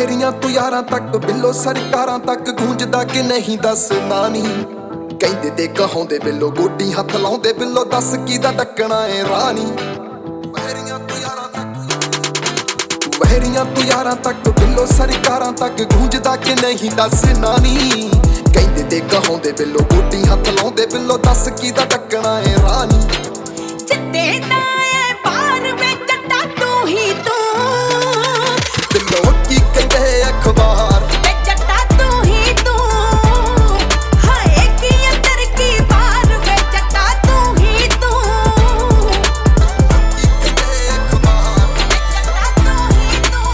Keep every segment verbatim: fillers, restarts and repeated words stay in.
ਵਹਿਰੀਆਂ ਤੋਂ ਯਾਰਾਂ ਤੱਕ ਬਿੱਲੋ ਸਰਕਾਰਾਂ ਤੱਕ ਗੂੰਜਦਾ ਕਿ ਨਹੀਂ ਦੱਸਣਾ ਨੀ। ਕਹਿੰਦੇ ਤੇ ਕਹਾਉਂਦੇ ਬਿੱਲੋ ਗੋਡੀ ਹੱਥ ਲਾਉਂਦੇ ਬਿੱਲੋ ਦੱਸ ਕਿਹਦਾ ਡੱਕਣਾ ਏ ਰਾਣੀ। ਵਹਿਰੀਆਂ ਤੋਂ ਯਾਰਾਂ ਤੱਕ ਵਹਿਰੀਆਂ ਤੋਂ ਯਾਰਾਂ ਤੱਕ ਬਿੱਲੋ ਸਰਕਾਰਾਂ ਤੱਕ ਗੂੰਜਦਾ ਕਿ ਨਹੀਂ ਦੱਸਣਾ ਨੀ। ਕਹਿੰਦੇ ਤੇ ਕਹਾਉਂਦੇ ਬਿੱਲੋ ਗੋਡੀ ਹੱਥ ਲਾਉਂਦੇ ਬਿੱਲੋ ਦੱਸ ਕਿਹਦਾ ਡੱਕਣਾ ਏ ਰਾਣੀ। ਚਿੱਟੇ ਦਾ ਏ ਬਾਹਰ ਵੇ ਜੱਟਾ ਤੂੰ ਹੀ ਤੂੰ ਬਿੱਲੋ ਕੀ ਕਹਿੰਦੇ ਅਖਬਾਰ ਵੇ ਜੱਟਾ ਤੂੰ ਹੀ ਤੂੰ ਹਾਏ ਕੀ ਅੰਦਰ ਕੀ ਬਾਹਰ ਵੇ ਜੱਟਾ ਤੂੰ ਹੀ ਤੂੰ ਕੀ ਕਹਿੰਦੇ ਅਖਬਾਰ ਵੇ ਜੱਟਾ ਤੂੰ ਹੀ ਤੂੰ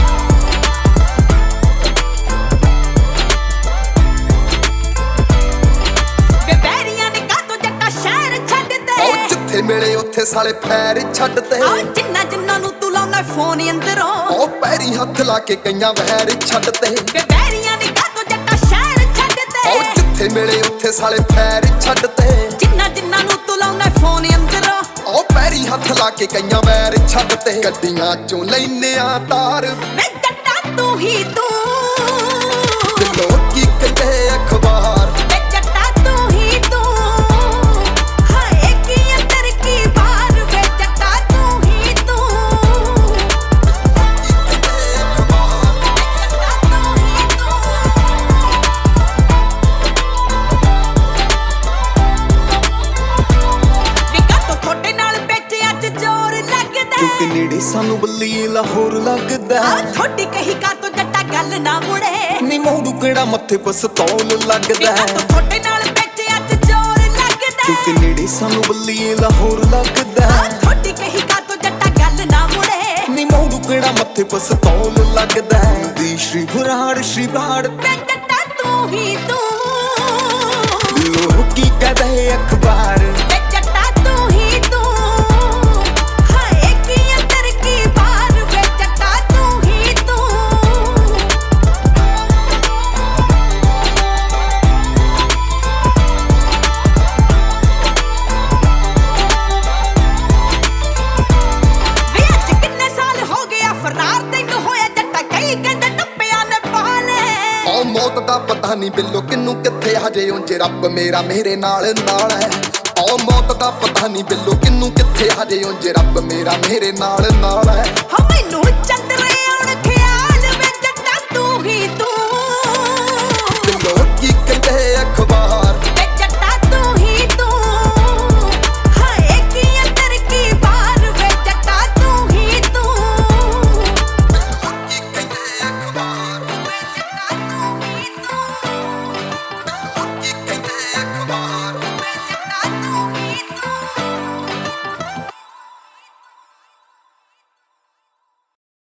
ਵੇ ਵਹਿਰੀਆਂ ਨੇ ਕਾਤੋਂ ਜੱਟਾ ਸ਼ਹਿਰ ਛੱਡ ਦੇ ਉਹ ਜਿੱਥੇ ਮਿਲੇ ਉੱਥੇ ਸਾਲੇ ਫੈਰ ਛੱਡਦੇ। ਆ ਜਿੰਨਾ ਜਿੰਨਾ ਨੂੰ ਤੂੰ ਲਾਉਣਾ ਫੋਨ ਅੰਦਰੋਂ ਉਹ ਪੈਰੀ ਹੱਥ ਲਾ ਕੇ ਕਈਆਂ ਵਹਿਰ ਛੱਡਦੇ। ਵੇ ਵਹਿਰੀਆਂ ਨੇ ਕਾਤੋਂ ਜੱਟਾ ਸ਼ਹਿਰ ਛੱਡ ਉਹ ਦੇ ਜਿੱਥੇ ਮਿਲੇ ਉੱਥੇ ਸਾਲੇ ਫੈਰ ਛੱਡਦੇ। ਜਿੰਨਾ ਜਿੰਨਾ ਨੂੰ ਤੂੰ ਲਾਉਣਾ ਫੋਨ ਅੰਦਰੋਂ ਉਹ ਪੈਰੀ ਹੱਥ ਲਾ ਕੇ ਕਈਆਂ ਵਹਿਰ ਛੱਡਦੇ। ਗੱਡੀਆਂ ਚੋਂ ਲੈਨੇ ਆ ਤਾਰ ਵੇ ਜੱਟਾ ਤੂੰ ਹੀ ਤੂੰ ਬਿੱਲੋ ਕੀ ਕਹਿੰਦੇ ਅਖਬਾਰ ਵੇ ਜੱਟਾ ਤੂੰ ਹੀ ਤੂੰ ਹਾਏ ਕੀ ਅੰਦਰ ਕੀ ਬਾਹਰ ਵੇ ਜੱਟਾ ਤੂੰ ਹੀ ਤੂੰ ਕੀ ਕਹਿੰਦੇ ਅਖਬਾਰ ਵੇ ਜੱਟਾ ਤੂੰ ਹੀ ਤੂੰ ਨਿੱਕਾ ਤੋਂ ਥੋੜੇ ਨਾਲ ਵਿੱਚ ਅੱਜ ਜ਼ੋਰ ਲੱਗਦਾ ਕਿਉਂਕਿ ਨੇੜੇ ਸਾਨੂੰ ਬੱਲੀ ਲਾਹੌਰ ਲੱਗਦਾ। ਆ ਥੋੜੀ ਕਹੀ ਕਾ ਤੋਂ ਜੱਟਾ ਗੱਲ ਨਾ ਮੁੜੇ ਨੀ ਮੂੰਹ ਕਿਹੜਾ ਮੱਥੇ ਪਸਤੌਲ ਲੱਗਦਾ। ਨਿੱਕਾ ਤੋਂ ਥੋੜੇ ਨਾਲ ਵਿੱਚ ਅੱਜ ਜ਼ੋਰ ਲੱਗਦਾ ਕਿਉਂਕਿ ਨੇੜੇ ਸਾਨੂੰ ਬੱਲੀ ਲਾਹੌਰ ਲੱਗਦਾ। ਆ ਥੋੜੀ ਕਹੀ ਕਾ ਤੋਂ ਜੱਟਾ ਗੱਲ ਨਾ ਮੁੜੇ ਨੀ ਮੂੰਹ ਕਿਹੜਾ ਮੱਥੇ ਪਸਤੌਲ ਲੱਗਦਾ। ਦੀ ਸ਼੍ਰੀ ਬਰਾੜ ਸ਼੍ਰੀ ਬਰਾੜ ਵੇ ਜੱਟਾ ਤੂੰ ਹੀ ਤੂੰ ਲੋਕ ਕੀ ਕਹਦੇ ਅਖਬਾਰ ਵੇ ਜੱਟਾ ਤੂੰ ਹੀ ਤੂੰ ਹਾਏ ਕੀ ਅੰਦਰ ਕੀ ਬਾਹਰ ਵੇ ਜੱਟਾ ਤੂੰ ਹੀ ਤੂੰ ਵੇ ਅੱਜ ਕਿੰਨੇ ਸਾਲ ਹੋ ਗਿਆ ਫਰਾਰ ਤੈਨੂੰ ਹੋਇਆ ਜੱਟਾ ਕਈ ਕਹਿੰਦੇ ਟੱਪਿਆ ਨੇ ਪਾਲੇ ਉਹ ਮੌਤ ਦਾ ਪਤਾ ਨਹੀਂ ਬਿੱਲੋ ਕਿੰਨੂੰ ਕਿੱਥੇ ਹਜੇ ਉਂਝ ਰੱਬ ਮੇਰਾ ਮੇਰੇ ਨਾਲ ਨਾਲ ਹੈ। ਉਹ ਮੌਤ ਦਾ ਪਤਾ ਨਹੀਂ ਬਿੱਲੋ ਕਿੰਨੂੰ ਕਿੱਥੇ ਹਜੇ ਉਂਝ ਰੱਬ ਮੇਰਾ ਮੇਰੇ ਨਾਲ ਨਾਲ ਹੈ। ਹਾਂ ਮੈਨੂੰ ਚੰਗਾ